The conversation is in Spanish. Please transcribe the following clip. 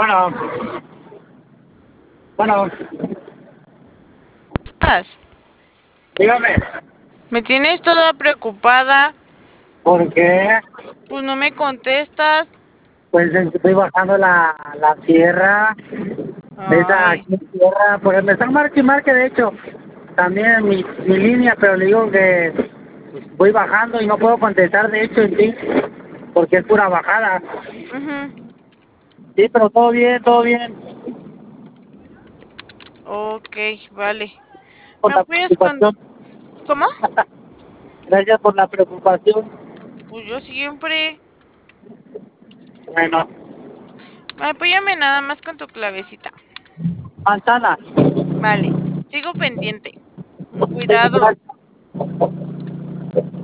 Bueno, bueno, Estás. dígame, Me tienes toda preocupada. ¿por qué? Pues no me contestas. Pues estoy bajando la sierra, esa Ay, aquí en tierra, porque me están marque y marque, de hecho, también mi línea, pero le digo que voy bajando y no puedo contestar, de hecho, en sí, porque es pura bajada. ujú. Sí, pero todo bien, todo bien. Ok, vale. Por ¿Me la apoyas con... preocupación, ¿Cómo? gracias por la preocupación. Pues yo siempre. Bueno, Apóyame nada más con tu clavecita. manzana. Vale. Sigo pendiente. Sí, Cuidado. gracias.